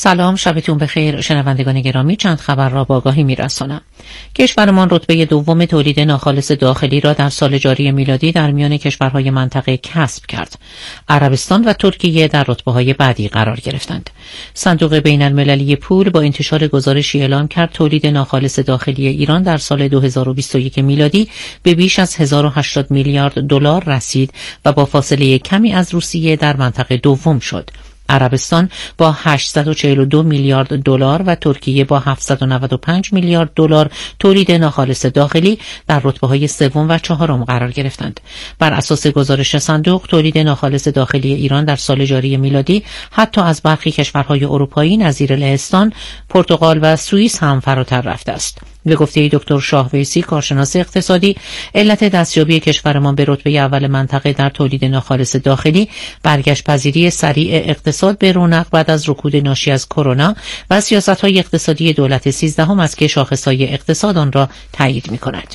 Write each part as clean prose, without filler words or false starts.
سلام، شبتون بخیر شنوندگان گرامی. چند خبر را با آگاهی می‌رسانم. کشورمان رتبه دوم تولید ناخالص داخلی را در سال جاری میلادی در میان کشورهای منطقه کسب کرد. عربستان و ترکیه در رتبه‌های بعدی قرار گرفتند. صندوق بین‌المللی پول با انتشار گزارشی اعلام کرد تولید ناخالص داخلی ایران در سال 2021 میلادی به بیش از 1080 میلیارد دلار رسید و با فاصله کمی از روسیه در منطقه دوم شد. عربستان با 842 میلیارد دلار و ترکیه با 795 میلیارد دلار تولید ناخالص داخلی در رتبه‌های سوم و چهارم قرار گرفتند. بر اساس گزارش صندوق، تولید ناخالص داخلی ایران در سال جاری میلادی حتی از برخی کشورهای اروپایی نظیر لهستان، پرتغال و سوئیس هم فراتر رفته است. به گفته دکتر شاهویسی، کارشناس اقتصادی، علت دستیابی کشورمان به رتبه اول منطقه در تولید ناخالص داخلی برگشت پذیری سریع اقتصاد به رونق بعد از رکود ناشی از کرونا و سیاست‌های اقتصادی دولت 13 است که شاخص‌های اقتصاد آن را تایید می‌کند.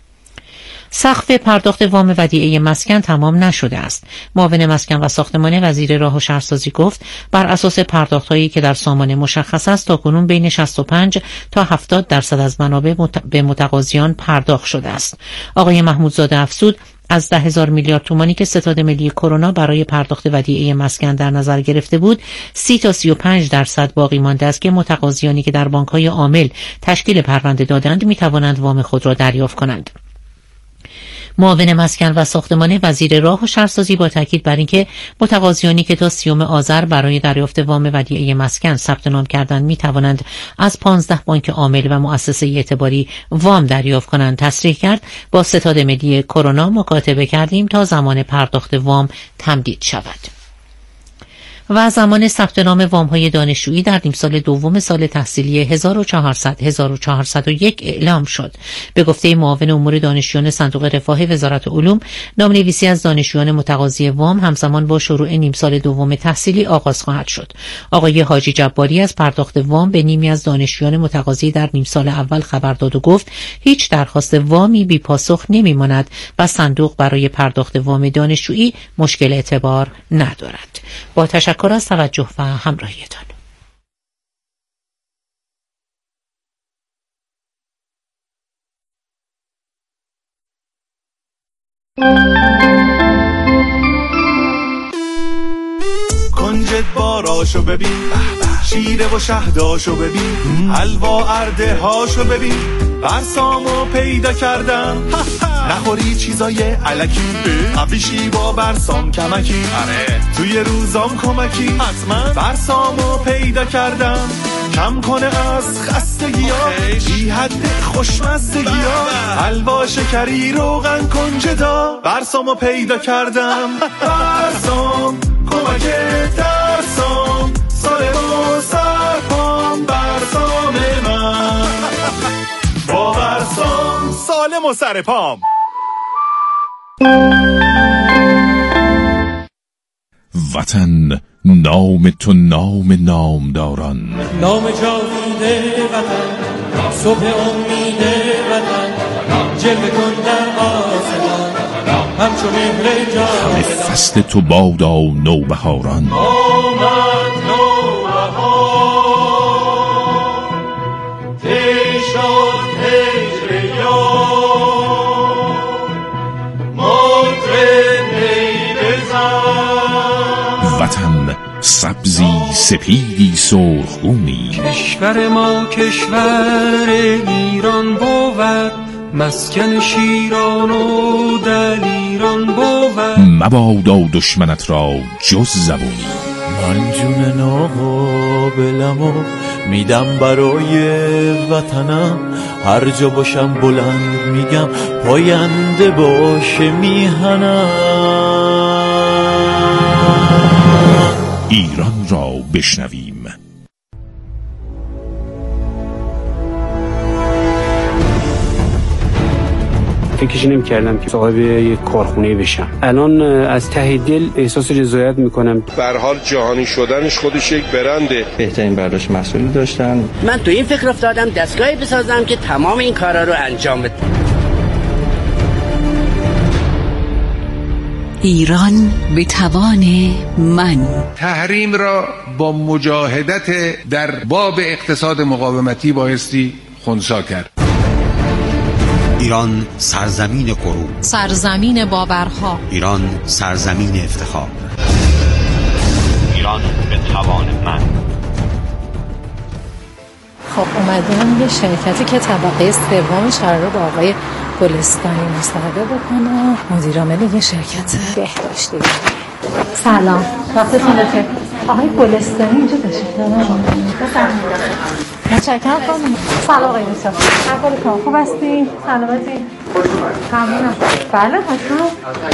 سقف پرداخت وام ودیعه مسکن تمام نشده است. معاون مسکن و ساختمان وزیر راه و شهرسازی گفت بر اساس پرداخت‌هایی که در سامانه مشخص است تاکنون بین 65 تا 70% از منابع به متقاضیان پرداخت شده است. آقای محمودزاده افزود از 10,000 میلیارد تومانی که ستاد ملی کرونا برای پرداخت ودیعه مسکن در نظر گرفته بود، 30 تا 35% باقی مانده است که متقاضیانی که در بانک‌های عامل تشکیل پرونده دادند می‌توانند وام خود را دریافت کنند. معاون مسکن و ساختمان وزیر راه و شهرسازی با تاکید بر اینکه متقاضیانی که تا 30 آذر برای دریافت وام ودیعه مسکن ثبت نام کردند می‌توانند از 15 بانک عامل و مؤسسه اعتباری وام دریافت کنند، تصریح کرد با ستاد ملی کرونا مکاتبه کردیم تا زمان پرداخت وام تمدید شود. و زمان ثبت نام وام‌های دانشجویی در نیم سال دوم سال تحصیلی 1400-1401 اعلام شد. به گفته معاون امور دانشجویان صندوق رفاه وزارت علوم، نام‌نویسی از دانشجویان متقاضی وام همزمان با شروع نیم سال دوم تحصیلی آغاز خواهد شد. آقای حاجی جباری از پرداخت وام به نیمی از دانشجویان متقاضی در نیم سال اول خبر داد و گفت هیچ درخواست وامی بی پاسخ نمی‌ماند و صندوق برای پرداخت وام دانشجویی مشکل اعتبار ندارد. با تشکر از توجه و همراهیتان. کنجد باراشو ببین، شیره و شهداشو ببین، حلوا ارده هاشو ببین، برسامو پیدا کردم. نخوری چیزای علکی، قبیشی با برسام کمکی، توی روزام کمکی، حتما برسامو پیدا کردم. کم کنه از خستگی ها، بی حد خوشمزدگی ها، حلوا شکری روغن کنجدا، برسامو پیدا کردم. برسام کمک درسام، سالم و سرپام، برسام من با برسام سالم و سرپام. وطن نام تو نام نامداران، نام جاوید وطن، صبح امید وطن، جلوه کن در آسمان همچو مهر جاودان. همه فصل تو بادا نوبهاران، آمد نوبهار، تی شد هجر یار، مطرب نی بزن. وطن سبزی سپیدی سرخگونی، کشور ما کشور ایران بود، مسکن شیران و دلیران بود. مبادا دشمنت را جز زبونی، من جون ناقابلمو میدم برای وطنم، هر جا باشم بلند میگم پاینده باشه میهنم. ایران را بشنویم. فکرش نمی‌کردم که صاحب یک کارخونه بشم. الان از ته دل احساس رضایت می‌کنم. به هر حال جهانی شدنش خودش یک برنده. بهترین برداشت مسئولی داشتن. من تو این فکر افتادم دستگاهی بسازم که تمام این کارا رو انجام بده. ایران به توان من. تحریم را با مجاهدت در باب اقتصاد مقاومتی بایستی خنثی کرد. ایران سرزمین غرور، سرزمین باورها، ایران سرزمین افتخار، ایران به توان من. خب اومدیم یه شرکتی که طبقه سومش قراره با آقای گلستانی مصاحبه بکنه، مدیر عامل یه شرکت بهداشتی. سلام، وقتتون بخیر. آقای گلستانی اینجا تشریف دارن؟ متشکرم خانم. سلام آقای دکتر. احوالتون خوب هستین؟ سلامتی؟ ممنونم. بله خوشم.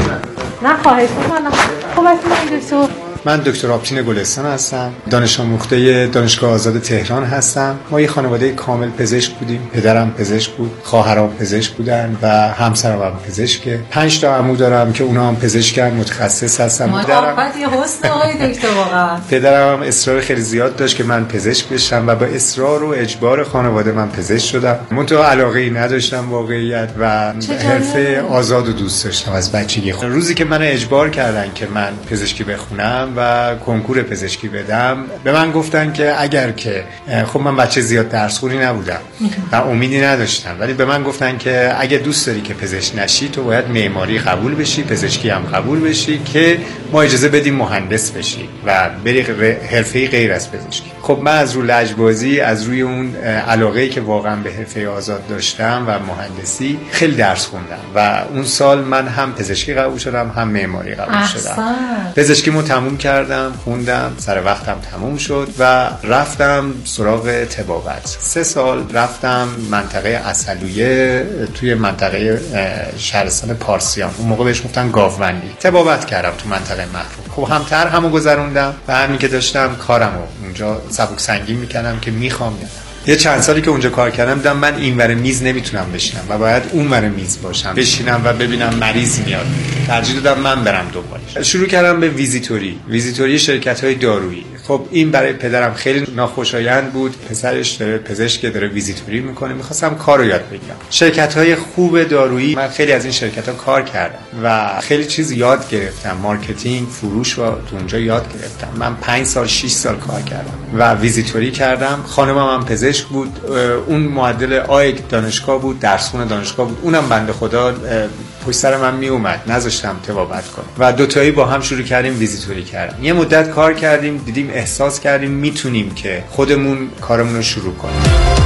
نه خواهش می‌کنم. خوب هستین آقای دکتر؟ من دکتر آبتین گلستان هستم، دانش آموخته دانشگاه آزاد تهران هستم. ما یه خانواده کامل پزشک بودیم. پدرم پزشک بود، خواهرام پزشک بودن و همسرم هم پزشکه. 5 تا عمو دارم که اونا هم پزشکن، متخصص هستن. محبت یه حسن آقای دکتر واقعا. پدرم هم اصرار خیلی زیاد داشت که من پزشک بشم و با اصرار و اجبار خانواده من پزشک شدم. منتها علاقه‌ای نداشتم واقعیت و حرفه آزاد و دوست داشتم از بچگی. روزی که من اجبار کردن که من پزشکی بخونم و کنکور پزشکی بدم، به من گفتن که اگر که خب من بچه زیاد درس خوری نبودم و امیدی نداشتم، ولی به من گفتن که اگه دوست داری که پزشک نشی تو باید معماری قبول بشی، پزشکی هم قبول بشی که ما اجازه بدیم مهندس بشی و بری حرفه‌ای غیر از پزشکی. خب من از رو لجبازی، از روی اون علاقه‌ای که واقعا به حرفه آزاد داشتم و مهندسی خیلی درس خوندم و اون سال من هم پزشکی قبول شدم هم معماری قبول شدم. پزشکیمو تموم کردم، خوندم، سر وقتم تموم شد و رفتم سراغ طبابت. 3 سال رفتم منطقه عسلویه توی منطقه شهرستان پارسیان، اون موقع بهش گفتن گاوبندی. طبابت کردم تو منطقه محروم. خب همتر همو گذروندم و همین که داشتم کارمو اونجا سبک سنگین میکردم که میخوام یه چند سالی که اونجا کار کردم دیدم من اینور میز نمیتونم بشینم و باید اونور میز باشم، بشینم و ببینم مریض میاد. ترجیح دادم من برم دنبالش. شروع کردم به ویزیتوری شرکت‌های دارویی. خب این برای پدرم خیلی ناخوشایند بود. پسرش داره پزشک داره ویزیتوری میکنه. می‌خواستم کارو یاد بگیرم. شرکت‌های خوب دارویی، من خیلی از این شرکت‌ها کار کردم و خیلی چیز یاد گرفتم. مارکتینگ، فروش رو تو اونجا یاد گرفتم. من 5 سال 6 سال کار کردم و ویزیتوری کردم. خانمم هم پزشک بود. اون معدل آی دانشگاه بود، درسخون دانشگاه بود. اونم بنده خدا پشت سر من می اومد، نذاشتم طبابت کنم و دوتایی با هم شروع کردیم ویزیتوری کردم. یه مدت کار کردیم، دیدیم احساس کردیم میتونیم که خودمون کارمون رو شروع کنیم.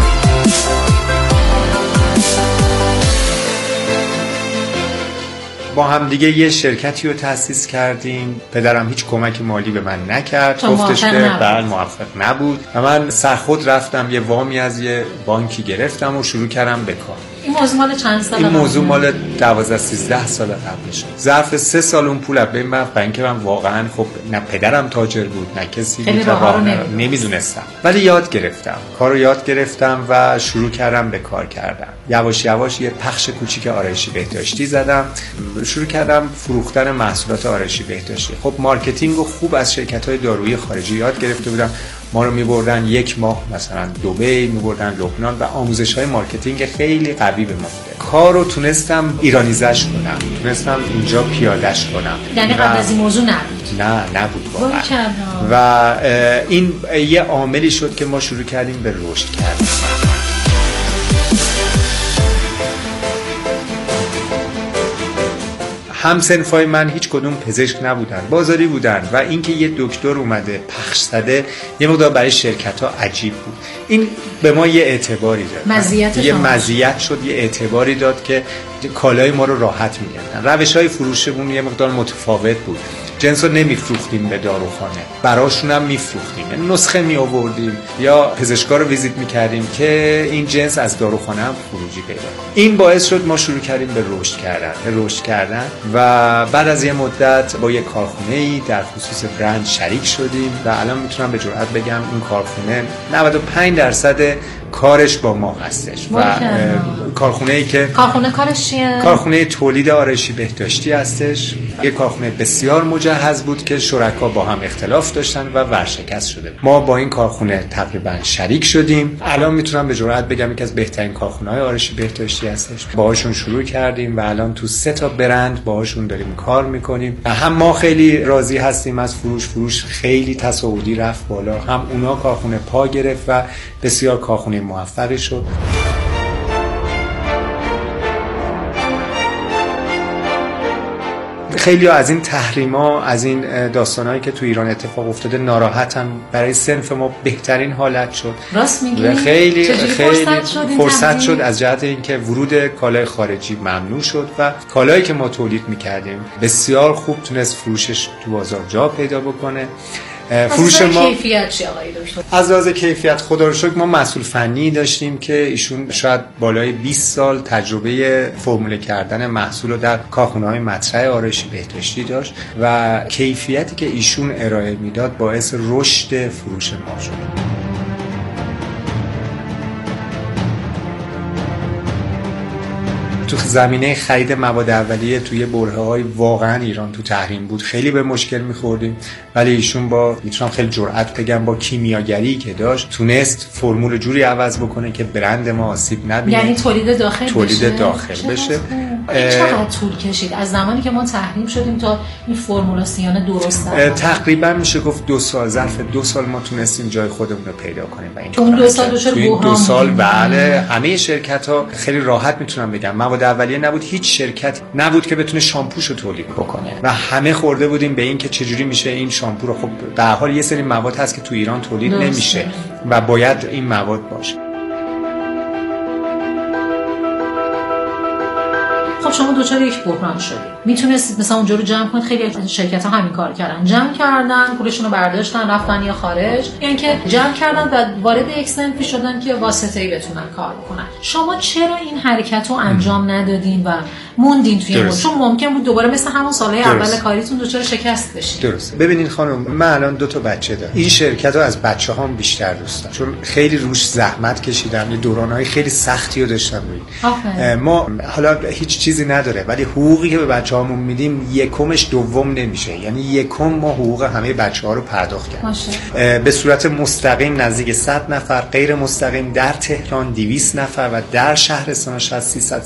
با هم دیگه یه شرکتی رو تأسیس کردیم. پدرم هیچ کمک مالی به من نکرد، گفتش که بعد موفق نبود و من سرخود رفتم یه وامی از یه بانکی گرفتم و شروع کردم به کار. این موضوع مال چند سال؟ این موضوع مال 12-13 سال قبلش. ظرف 3 سال اون پول از بین رفت، برای اینکه من واقعا خب نه پدرم تاجر بود نه کسی بود و نمیدونستم، ولی یاد گرفتم، کارو یاد گرفتم و شروع کردم به کار کردن. یواش یواش یه پخش کوچیک آرایشی بهداشتی زدم، شروع کردم فروختن محصولات آرایشی بهداشتی. خب مارکتینگ و خوب از شرکت‌های دارویی خارجی یاد گرفته بودم. ما رو می‌بردن 1 ماه مثلا دبی، می‌بردن لبنان و آموزش‌های مارکتینگ خیلی قوی به ما بوده. کارو تونستم ایرانیزش کنم، تونستم اینجا پیاده‌اش کنم. یعنی قبل از این موضوع نبود؟ نبود واقعا. و این یه عاملی شد که ما شروع کردیم به رشد کردن. همسنفای من هیچ کدوم پزشک نبودن، بازاری بودن و اینکه یه دکتر اومده پخش زده یه مقدار برای شرکت‌ها عجیب بود. این به ما یه اعتباری داد، یه مزیت شد، یه اعتباری داد که کالای ما رو راحت می‌گرفتن. روش‌های فروشمون یه مقدار متفاوت بود. جنسو نمیفروختیم به داروخانه، براشون هم میفروختیم، نسخه می آوردیم یا پزشکا رو ویزیت میکردیم که این جنس از داروخانه هم خروجی پیدا کنه. این باعث شد ما شروع کردیم به رشد کردن و بعد از یه مدت با یه کارخونه‌ای در خصوص برند شریک شدیم و الان میتونم به جرئت بگم این کارخونه 95% کارش با ما هستش و کارخونه‌ای که کارش چیه؟ کارخونه تولید آرایشی بهداشتی هستش. یه کارخونه بسیار مجهز مجهز بود که شرکا با هم اختلاف داشتن و ورشکست شده. ما با این کارخونه تقریبا شریک شدیم. الان میتونم به جرئت بگم یکی از بهترین کارخونه‌های آرایشی بهداشتی هستش. باهاشون شروع کردیم و الان تو 3 تا برند باهاشون داریم کار میکنیم. هم ما خیلی راضی هستیم از فروش خیلی تصاعدی رفت بالا، هم اونا کارخونه پا گرفت و بسیار کارخونه موفقی شد. خیلی از این تحریما، از این داستانایی که تو ایران اتفاق افتاده ناراحتن. برای صنف ما بهترین حالت شد. راست میگی؟ خیلی فرصت شد از جهت اینکه ورود کالای خارجی ممنوع شد و کالایی که ما تولید میکردیم بسیار خوب تونست فروشش تو بازار جا پیدا بکنه. فروش ما کیفیت چی آقای دکتر؟ از لحاظ کیفیت خدا رو شکر ما مسئول فنی داشتیم که ایشون شاید بالای 20 سال تجربه فرموله کردن محصول رو در کارخونه‌های مطرح آرایشی بهداشتی داشت و کیفیتی که ایشون ارائه میداد باعث رشد فروش ما شد. تو زمینه خرید مواد اولیه توی برهه‌های واقعا ایران تو تحریم بود، خیلی به مشکل می‌خوردیم، ولی ایشون با میتونم خیلی جرئت بگم با کیمیاگری که داشت تونست فرمول جوری عوض بکنه که برند ما آسیب نبینه. یعنی تولید داخل بشه. چقدر طول کشید از زمانی که ما تحریم شدیم تا این فرمولاسیون درست تقریبا میشه گفت 2 سال، ظرف 2 سال ما تونستیم جای خودمون رو پیدا کنیم و این اون 2 سال دچار 2 سال بله همه شرکت‌ها خیلی راحت میتونم بگم مواد اولیه نبود، هیچ شرکت نبود که بتونه شامپوشو تولید بکنه و همه خورده بودیم به این که چجوری میشه این شامپو رو. خب به هر حال یه سری مواد هست که تو ایران تولید نمیشه و باید این مواد باشه. خب شما دوچار یک بحران شدید، میتونستید مثلا اونجا رو جمع کنید. خیلی از شرکت‌ها همین کار کردن، جمع کردن، پولشون رو برداشتن رفتن یا خارج، یعنی که جمع کردن و وارد یک صنفی شدن که واسطه‌ای بتونن کار بکنن. شما چرا این حرکت رو انجام ندادین و موندین توی این؟ چون ممکن بود دوباره مثل همون سالهای اول کاریتون دوچار شکست بشید. درست. ببینید خانم، من الان 2 تا بچه دارم. این شرکت رو از بچه‌هام بیشتر دوست دارم چون خیلی روش زحمت کشیدم، یه دوران‌های خیلی سختی رو داشتم روی. ما حالا هیچ چیزی نداره ولی حقوقی که به بچه‌هامون میدیم یکمش دوم نمیشه، یعنی یکم ما حقوق همه بچه‌ها رو پرداخت کردیم به صورت مستقیم نزدیک 100 نفر، غیر مستقیم در تهران 200 نفر و در شهرستان شاید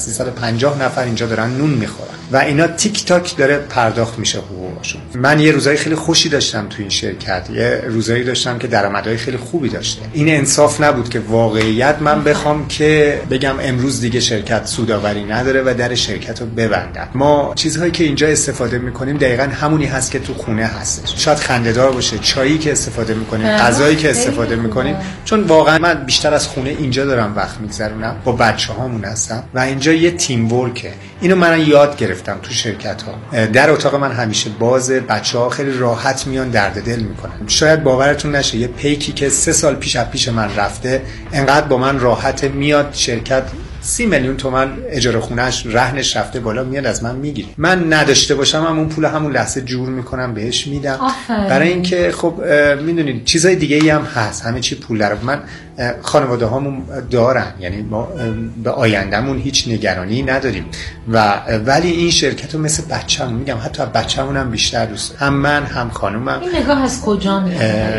350 نفر اینجا دارن نون میخورن و اینا تیک تاک داره پرداخت میشه حقوقشون. من یه روزای خیلی خوشی داشتم تو این شرکت، یه روزایی داشتم که درآمدهای خیلی خوبی داشته. این انصاف نبود که واقعیت من بخوام که بگم امروز دیگه شرکت سودآوری نداره و در شرکت رو ببندن. ما چیزهایی که اینجا استفاده میکنیم دقیقاً همونی هست که تو خونه هستش. شاید خنده‌دار باشه چایی که استفاده میکنیم، غذایی که استفاده میکنیم، چون واقعا من بیشتر از خونه اینجا دارم وقت میگذرونم، با بچه‌هامون هستم و اینجا یه تیم ورکه. اینو من یاد گرفتم تو شرکت‌ها. در اتاق من همیشه باز، بچه‌ها خیلی راحت میان درد دل میکنن. شاید باورتون نشه یه پیکی که 3 سال پیش من رفته انقدر با من راحت میاد شرکت 30 میلیون تومان اجاره خونه‌اش رهنش رفته بالا، میاد از من میگیره. من نداشته باشم همون پول همون لحظه جور میکنم بهش میدم. برای اینکه خب میدونید چیزای دیگه ای هم هست، همه چی پول داره. من خانواده هامون دارن، یعنی ما به آیندهمون هیچ نگرانی نداریم ولی این شرکت رو مثل بچه‌مون، میگم حتی بچه‌مون هم بیشتر دوست دارم، هم من هم خانومم. این نگاه از کجا میاد؟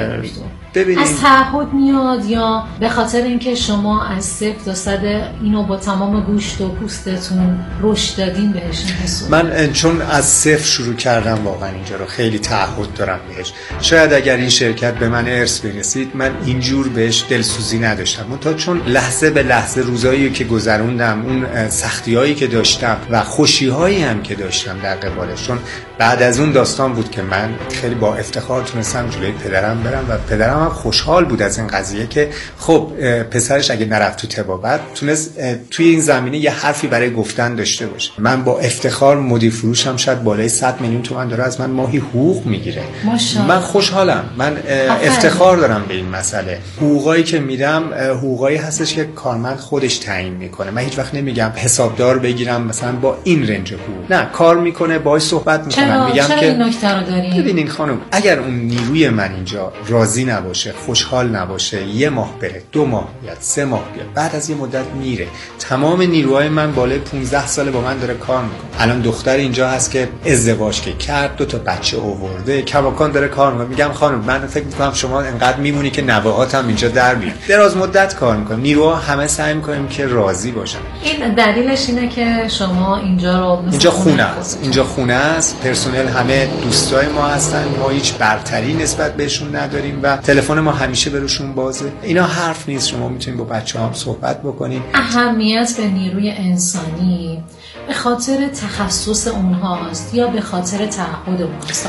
ببینید از تعهد میاد یا به خاطر اینکه شما از 0 تا 100 اینو با تمام گوشت و پوستتون رشد دادین بهش؟ من چون از 0 شروع کردم واقعا اینجا رو خیلی تعهد دارم بهش. شاید اگر این شرکت به من ارث برسید من اینجور بهش دلسوزی نداشتم، منتها چون لحظه به لحظه روزایی که گذروندم، اون سختی‌هایی که داشتم و خوشی‌هایی هم که داشتم در قبالش، چون بعد از اون داستان بود که من خیلی با افتخار تونستم جلوی پدرم برم و پدرم هم خوشحال بود از این قضیه که خب پسرش اگه نرفت تو طبابت تونست توی این زمینه یه حرفی برای گفتن داشته باشه. من با افتخار مدیر فروشم شاید بالای 100 میلیون تومان داره از من ماهی حقوق میگیره. من خوشحالم، من افتخار دارم به این مسئله. حقوقایی که میدم حقوقایی هستش که کارمند خودش تعیین میکنه. من هیچ وقت نمیگم حسابدار بگیرم مثلا با این رنج حقوق، نه، کار میکنه باهاش صحبت میکنم، میگم که این نکته رو دارین. ببینین خانم، اگر اون نیروی من اینجا راضی نباشه نباشه، خوشحال نباشه، 1 ماه بره، 2 ماه بیاد، 3 ماه بیاد، بعد از یه مدت میره. تمام نیروهای من بالای 15 ساله با من داره کار میکنه. الان دختر اینجا هست که ازدواج که کرد، 2 تا بچه آورده، کماکان داره کار میکنه. میگم خانم من فکر میکنم شما انقدر میمونی که نوه‌هات هم اینجا در بیان. دراز مدت کار میکنه. نیروها همه سعی میکنیم که راضی باشن. این دلیلش اینه که شما اینجا خونه است. اینجا خونه است. پرسنل همه دوستای ما هستن. ما هیچ برتری نسبت بهشون نداریم و تلفن ما همیشه بروشون بازه. اینا حرف نیست. شما میتونید با بچه‌ها هم صحبت بکنید. اهمیت به نیروی انسانی به خاطر تخصص اونهاست یا به خاطر تعهد اونهاست؟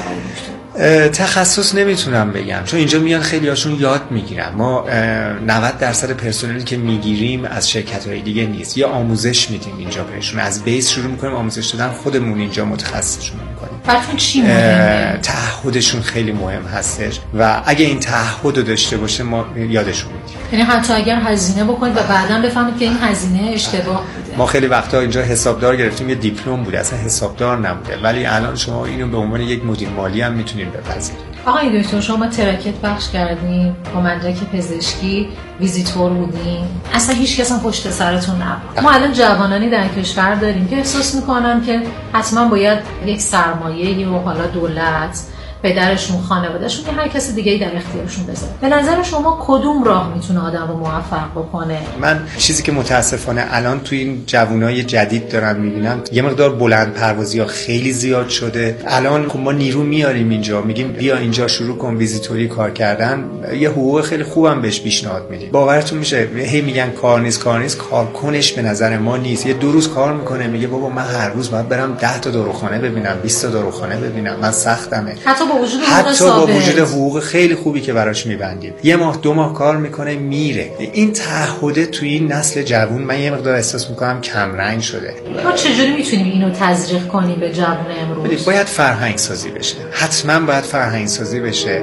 تخصص نمیتونم بگم، چون اینجا میان خیلی هاشون یاد میگیرن. ما 90% پرسنلی که میگیریم از شرکت‌های دیگه نیست، یا آموزش میدیم اینجا بهشون، از بیس شروع میکنیم آموزش دادن، خودمون اینجا متخصصشون میکنیم. براتون چی مهمه؟ تعهدشون خیلی مهم هستش و اگه این تعهد رو داشته باشه ما یادشون میدیم. یعنی حتی اگر هزینه بکنید و بعداً بفهمید که این هزینه اشتباه بوده. ما خیلی وقتا اینجا حسابدار گرفتیم، یه دیپلم بوده اصلا حسابدار نبوده، ولی الان شما اینو به عنوان یک مدیر مالی هم میتونید بپذیرید. آقای دکتر شما ترکت بخش کردین، با مدرک پزشکی ویزیتور بودین، اصلا هیچ کس هم پشت سرتون نبود. ما الان جوانانی در کشور داریم که احساس میکنن که حتما باید یک سرمایه و حالا دولت، پدرشون، خانوادهشون، یا هر کسی دیگه‌ای در اختیارشون بذاره. به نظر شما کدوم راه میتونه آدم رو موفق بکنه؟ من چیزی که متاسفانه الان توی این جوانای جدید دارم میبینم، یه مقدار بلند پروازی‌ها خیلی زیاد شده. الان ما نیرو میاریم اینجا، میگیم بیا اینجا شروع کن ویزیتوری کار کردن، یه حقوق خیلی خوبم بهش پیشنهاد میدیم. باورتون میشه هی میگن کار نیست، کارکنش به نظر ما نیست. یه 2 روز کار میکنه میگه بابا من هر روز باید برم 10 تا داروخانه ببینم، 20 تا داروخانه ببینم، من سختمه. حتی با وجود حقوق خیلی خوبی که براش میبندیم، 1 ماه 2 ماه کار میکنه میره. این تعهد توی این نسل جوان من یه مقدار احساس میکنم کم رنگ شده. ما چجوری میتونیم اینو تزریق کنیم به جوان امروز؟ باید فرهنگ سازی بشه، حتما باید فرهنگ سازی بشه.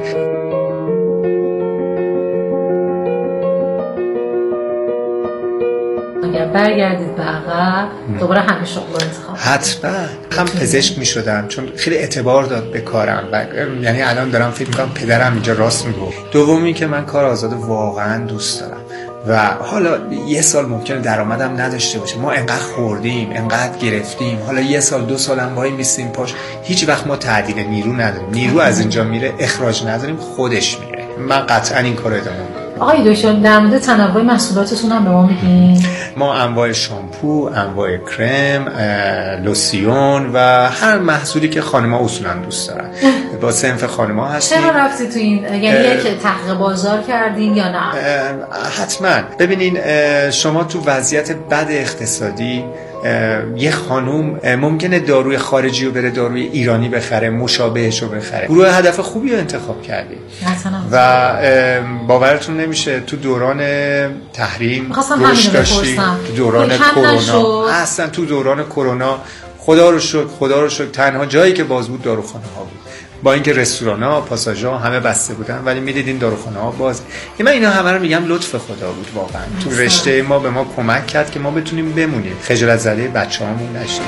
اگر برگردید به عقب دوباره همین شغل رو انتخاب حتما هم پزشک می شدم چون خیلی اعتبار داد به کارم و یعنی الان دارم فکر میکنم پدرم اینجا راست میگه. دومی که من کار آزاد واقعا دوست دارم و حالا 1 سال ممکنه درآمدم نداشته باشه، ما انقدر خوردیم انقدر گرفتیم، حالا 1 سال 2 سال هم وای میستیم پاش، هیچ وقت ما تعدیل نیرو نداریم. نیرو از اینجا میره، اخراج نداریم، خودش میره. من قطعا این کار ادامه میدم. آقای دکتر در مورد تنوع محصولاتتون هم به ما میگین؟ ما انواع شامپو، انواع کرم، لوسیون و هر محصولی که خانم‌ها اصولا دوست دارن با صنف خانم‌ها هستیم. چرا رفتی تو این؟ یعنی یک تحقیق بازار کردین یا نه؟ حتما. ببینین شما تو وضعیت بد اقتصادی یه خانوم ممکنه داروی خارجی رو بره داروی ایرانی بخره، مشابهش رو بخره. گروه هدف خوبی رو انتخاب کردیم و باورتون نمیشه تو دوران تحریم روش داشتیم، تو دوران کرونا اصلا تو دوران کرونا خدا رو شکر تنها جایی که باز بود داروخانه ها بود، با اینکه رستوران‌ها، پاساژها همه بسته بودن ولی می‌دیدین داروخانه‌ها باز. من اینا همه رو میگم لطف خدا بود واقعا. تو رشته ما به ما کمک کرد که ما بتونیم بمونیم، خجالت زده بچه‌هامون نشیم.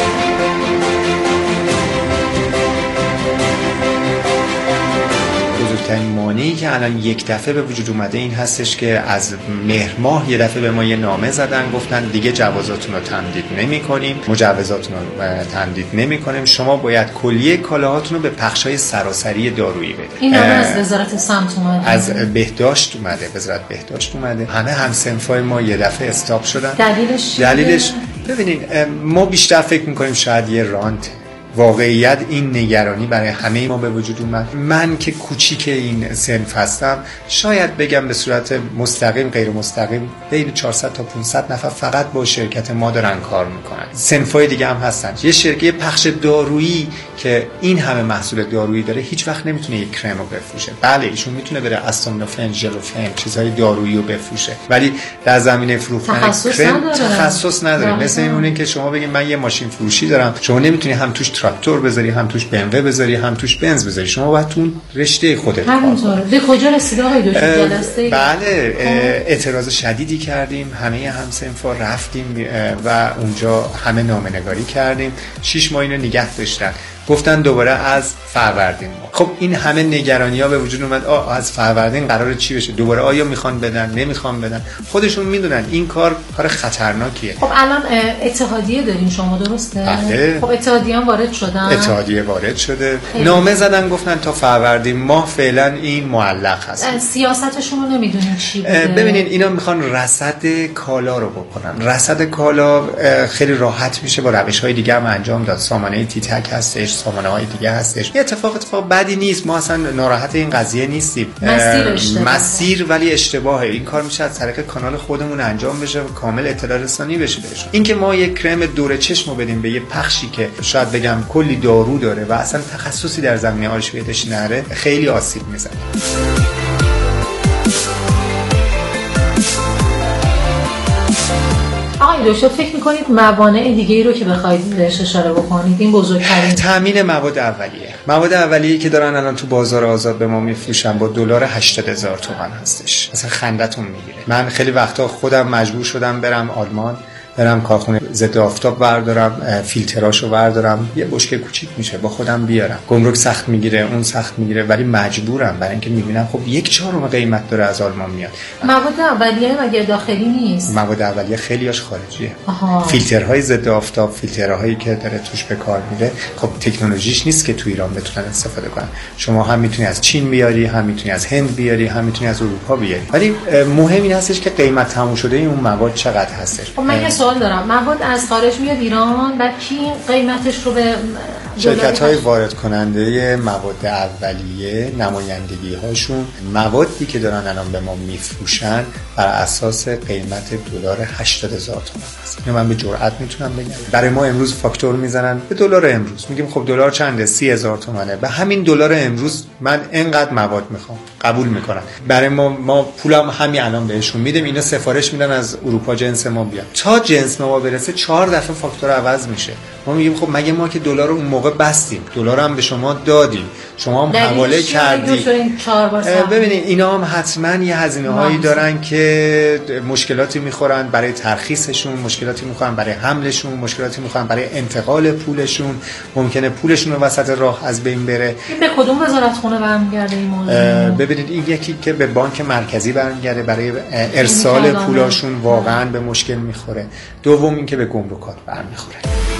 بزرگترین مانعی که الان یک دفعه به وجود اومده این هستش که از مهر ماه یه دفعه به ما یه نامه زدن، گفتن دیگه جوازاتون رو تمدید نمی‌کنیم، مجوزاتون رو تمدید نمی‌کنیم، شما باید کلیه کالاهاتون رو به بخش‌های سراسری دارویی بدید. این نامه از وزارت سمت اومده، از بهداشت اومده، وزارت بهداشت اومده. همه همسنفای ما یه دفعه استاپ شدن. دلیلش ببینید ما بیشتر فکر می‌کنیم شاید یه رانت. واقعیت این نگرانی برای همه ما به وجود اومد. من که کوچیک این صنف هستم شاید بگم به صورت مستقیم غیر مستقیم بین 400 تا 500 نفر فقط با شرکت ما دارن کار میکنن. صنفای دیگه هم هستن. یه شرکت پخش دارویی که این همه محصول دارویی داره هیچ وقت نمیتونه یک کرم رو بفروشه. بله ایشون میتونه بره استامینوفن، ژلوفن، چیزهای دارویی رو بفروشه ولی در زمینه فروختن کرم تخصص نداره. مثل اینونه که شما بگید من یه ماشین فروشی دارم، شما نمیتونی هم توش تراکتور بذاری، هم توش BMW بذاری، هم توش بنز بذاری. شما باید تو رشته خودت همینطوره. به کجا رسید آقای دکتر جلسه؟ بله اعتراض شدیدی کردیم، همه همسنفا رفتیم و اونجا همه نامه‌نگاری کردیم. 6 ماه اینو نگه داشتن. گفتن دوباره از فروردین ماه. خب این همه نگرانی‌ها به وجود اومد. از فروردین قراره چی بشه؟ دوباره آیا میخوان بدن، نمیخوان بدن؟ خودشون میدونن این کار خطرناکیه. خب الان اتحادیه دارین شما، درسته؟ بله. خب اتحادیه هم وارد شدن؟ اتحادیه وارد شده. نامه زدن گفتن تا فروردین ماه فعلا این معلق هست. سیاستشون رو نمیدونین چی بوده؟ ببینین اینا میخوان رصد کالا رو بکنن. رصد کالا خیلی راحت میشه با روش‌های دیگه هم انجام داد. سامانه تیتک هستش، سامانه‌های دیگه هستش. یه اتفاق بدی نیست. ما اصلا ناراحت این قضیه نیستیم. مسیر ولی اشتباهه. این کار میشه از طریق کانال خودمون انجام بشه و کامل اطلاع رسانی بشه بهشون. اینکه ما یک کرم دور چشمو بدیم به یه پخشی که شاید بگم کلی دارو داره و اصلا تخصصی در زمینه آرش بهداشتی نداره، خیلی آسیب میزنه. آقای دکتر فکر میکنید موانع دیگه‌ای رو که بخواید بهش اشاره بکنید این بزرگترین تامین مواد اولیه که دارن الان تو بازار آزاد به ما میفروشن با دلار 80,000 تومان هستش. اصلا خندتون میگیره. من خیلی وقتا خودم مجبور شدم برم آلمان، برم کارخونه ضد آفتاب بردارم، فیلتراشو بردارم، یه بشکه کوچیک میشه با خودم بیارم. گمرک سخت میگیره، اون سخت میگیره، ولی مجبورم برای اینکه میبینم خب 1/4 قیمت داره از آلمان میاد. مواد اولیه مگه داخلی نیست؟ مواد اولیه خیلیاش خارجیه. فیلترهای ضد آفتاب، فیلترهایی که داره توش به کار میره، خب تکنولوژیش نیست که تو ایران بتونن استفاده کنن. شما هم میتونی از چین بیاری، هم میتونی از هند بیاری، هم میتونی از اروپا بیاری. ولی مهم این هستش که قیمت تموم شده اون مواد چقدر هستش. سوال دارم، مواد از خارج میاد ایران و کی قیمتش رو به شرکت‌های وارد کننده مواد اولیه، نمایندگی هاشون موادی که دارن الان به ما میفروشن بر اساس قیمت دلار 80,000 تومان هست. اینو من به جرئت میتونم بگم. برای ما امروز فاکتور میزنن به دلار امروز، میگیم خب دلار چنده؟ 30,000 تومانه. به همین دلار امروز من اینقدر مواد میخوام، قبول میکنن. برای ما پولم همین الان بهشون میدیم، اینا سفارش میدن از اروپا جنس ما بیاد. تا جنس ما برسه 4 دفعه فاکتور عوض میشه. ما میگیم خب مگه ما که دلار رو اون موقع بستیم، دلار هم به شما دادیم، شما هم حواله کردی. ببینید اینا هم حتما یه هزینه‌هایی دارن که مشکلاتی میخورن برای ترخیصشون، مشکلاتی میخورن برای حملشون، مشکلاتی میخورن برای انتقال پولشون، ممکنه پولشون رو وسط راه از بین بره. این به کدوم وزارتخونه برمیگرده این موضوع؟ ببینید این یکی که به بانک مرکزی برمیگرده برای ارسال پولاشون واقعا به مشکل میخوره. دوم این که به گمرکات برمیخوره.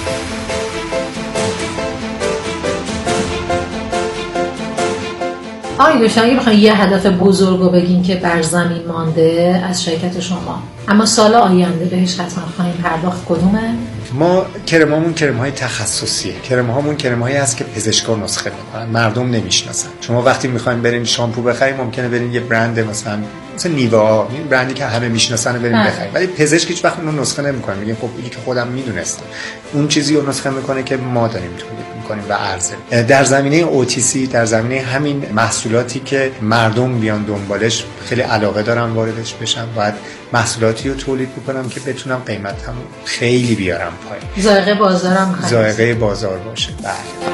آقای دکتر اگه بخواید یه هدف بزرگ رو بگین که بر زمین مانده از شرکت شما، اما سال آینده بهش حتما خواهیم پرداخت، کدومه؟ ما کرمامون کرم‌های تخصصیه. کرم‌هامون کرم‌هایی هست که پزشکا نسخه می‌کنن، مردم نمی‌شناسن. شما وقتی می‌خواید برین شامپو بخرید ممکنه برین یه برند مثلا نیوا، این برندی که همه میشناسن بریم بخریم، ولی پزشک هیچ وقت اون رو نسخه نمی‌کنه. میگه خب اینی که خودم میدونستم. اون چیزی رو نسخه می‌کنه که ما داریم تولید می‌کنیم و عرضه. در زمینه OTC، در زمینه همین محصولاتی که مردم بیان دنبالش خیلی علاقه دارن واردش بشن، باید محصولاتی رو تولید بکنم که بتونم قیمتم خیلی بیارم پایین. ذائقه بازارم هست. ذائقه بازار باشه. بله.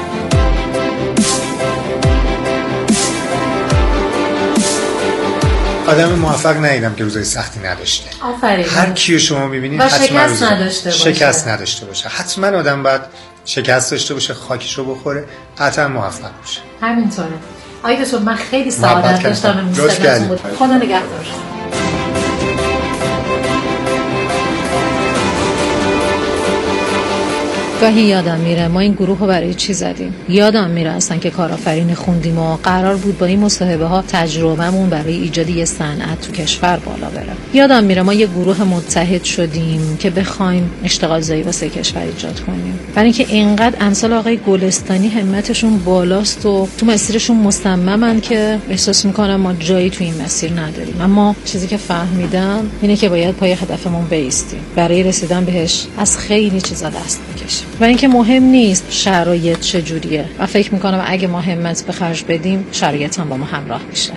آدم موفق ندیدم که روزای سختی نداشته. آفرین. هر کیو شما می‌بینید حتما شکست نداشته باشه. حتما آدم باید شکست داشته باشه، خاکشو بخوره، قطعا موفق باشه. همینطوره. آقای دکتر من خیلی سعادت داشتم امروز صحبتتون بود. خدا نگهدار. گاهی یادم میره ما این گروه رو برای چی زدیم. یادم میره اصلا که کارآفرین خوندیم و قرار بود با این مصاحبه ها تجربهمون برای ایجاد یه صنعت تو کشور بالا بره. یادم میره ما یه گروه متحد شدیم که بخوایم اشتغال زایی واسه کشور ایجاد کنیم. برای اینکه اینقدر امثال آقای گلستانی همتشون بالاست و تو مسیرشون مصممن که احساس میکنم ما جایی تو این مسیر نداریم. اما چیزی که فهمیدم اینه که باید پای هدفمون بایستیم. برای رسیدن بهش از خیلی چیزا دست بکشیم. و اینکه مهم نیست شرایط چجوریه و فکر میکنم اگه ما همت به خرج بدیم شرایط هم با ما همراه میشه.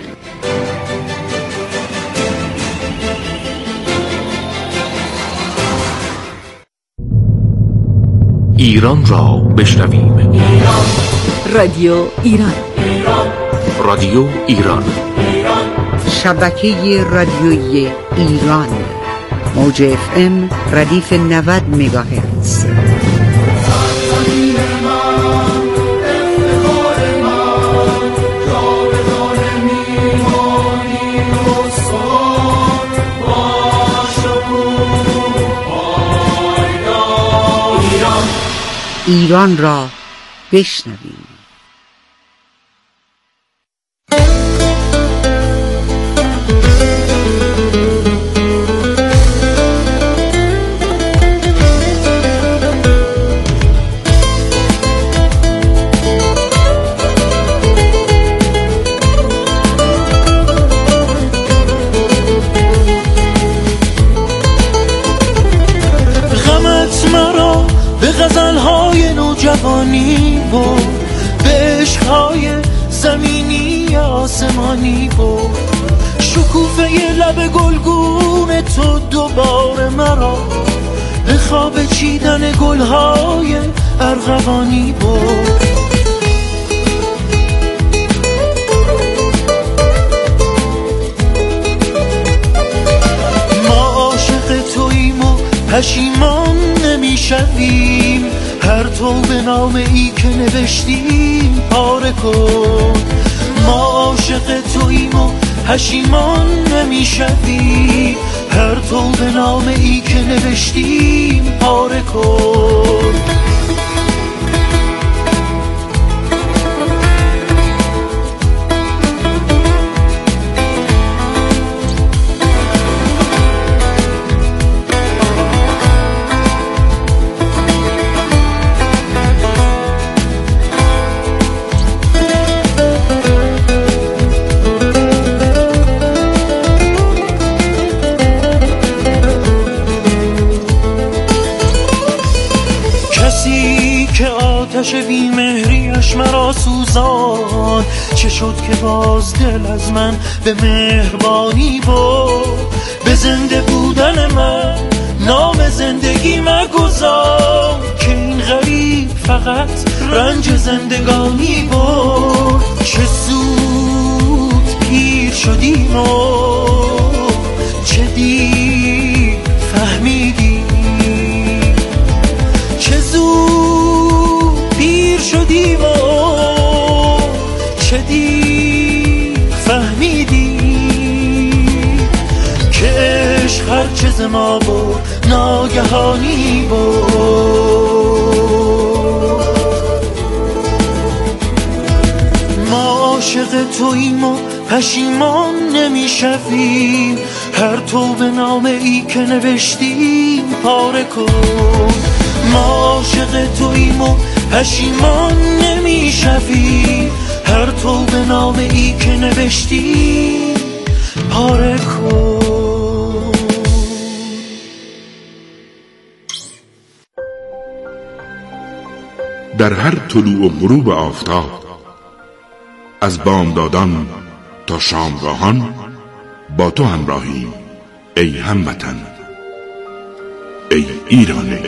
ایران را بشنویم. رادیو ایران. رادیو ایران. شبکه رادیویی ایران. موج FM ردیف 90 مگاهرتز. ایران را بشنویم. غزل‌های نوجوانی بود، به عشق‌های زمینی آسمانی بود، شکوفه لب گلگون تو دوباره مرا به خواب چیدن گل‌های ارغوانی بود. ما عاشق توییم و پشیمان نمیشویم، هر توبه نامه ای که نوشتیم پاره کن. ما عاشق توییم و پشیمان نمیشویم، هر توبه نامه ای که نوشتیم پاره کن. آتش بی‌مهریش مرا سوزان، چه شد که باز دل از من به مهربانی بود. به زنده بودن من نام زندگی مگذار، که این غریب فقط رنج زندگانی بود. چه زود پیر شدیم و چه دیر فهمیدیم، چه زود پیر شدیم و چه دیر فهمیدیم، که عشق هرچه ز ما بود ناگهانی بود. ما عاشق توییم و پشیمان نمیشویم، هر توبه نامه ای که نوشتیم پاره کن. ما عاشق توییم و پشیمان نمیشویم، هر توبه نامه ای که نوشتیم پاره کن. در هر طلوع و غروب آفتاب، از بامدادان تا شامگاهان با تو همراهیم ای هموطن، ای ایران.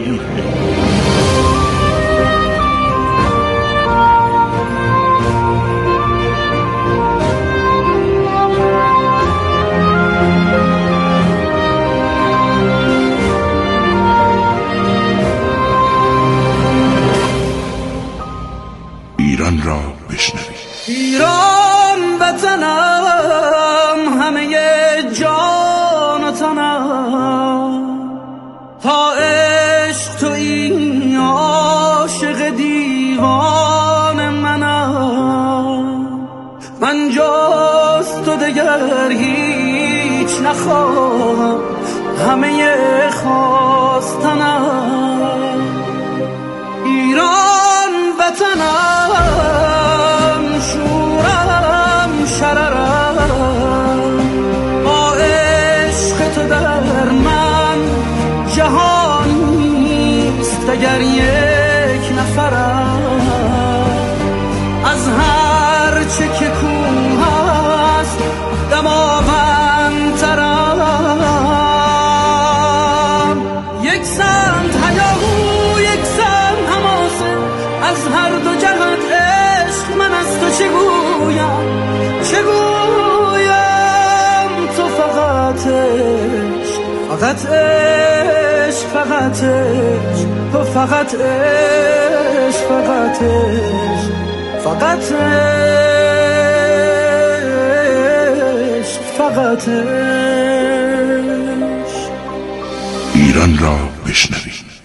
ایران را بشنوید. ایران وطنم، همه جان و تنم، تا عشق تویی عاشق دیوان منم. من جز تو دگر هیچ نخواهم، همه خواستنم. ایران وطنم، شورم شررم، با عشق تو در من جهانیست اگر یک نفرم. از هر چه که کوه است دماوندترم، یک سمت هیاهو یک سمت حماسه، از هر دو جهت عشق من از تو چه گویم تو فقط عشق، فقط عشق، فقط عشق، تو فقط عشق، فقط عشق، فقط عشق، فقط عشق. ایران را بشنوید.